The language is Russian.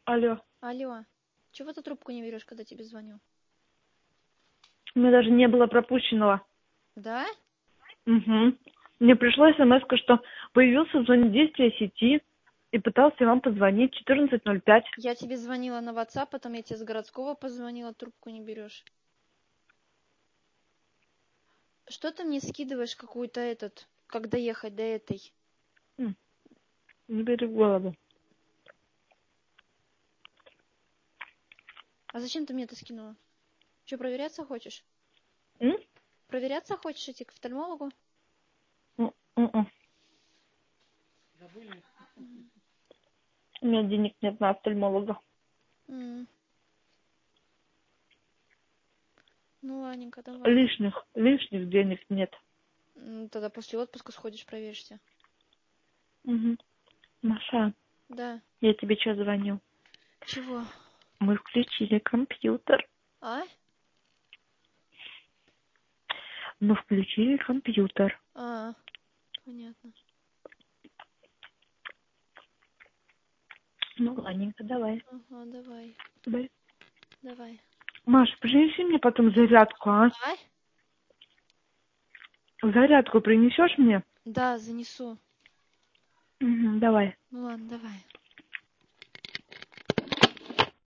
Алло. Алло. Чего ты трубку не берешь, когда тебе звоню? У меня даже не было пропущенного. Да? Угу. Мне пришла смс-ка, что появился в зоне действия сети и пытался вам позвонить 14:05. Я тебе звонила на WhatsApp, потом я тебе с городского позвонила, трубку не берешь. Что ты мне скидываешь какую-то как доехать до этой? Не бери в голову. А зачем ты мне это скинула? Что, проверяться хочешь? М? Проверяться хочешь идти к офтальмологу? М-м. У меня денег нет на офтальмолога. М. Ну, ладненько, давай. Лишних денег нет. Тогда после отпуска сходишь, проверишься. Угу. Маша, Да. я тебе что звоню? Чего? Мы включили компьютер. А? Мы включили компьютер. А, понятно. Ну, ладненько, давай. Ага, давай. Давай. Давай. Маша, принеси мне потом зарядку, а? А? Зарядку принесешь мне? Да, занесу. Угу, давай. Ну ладно, давай.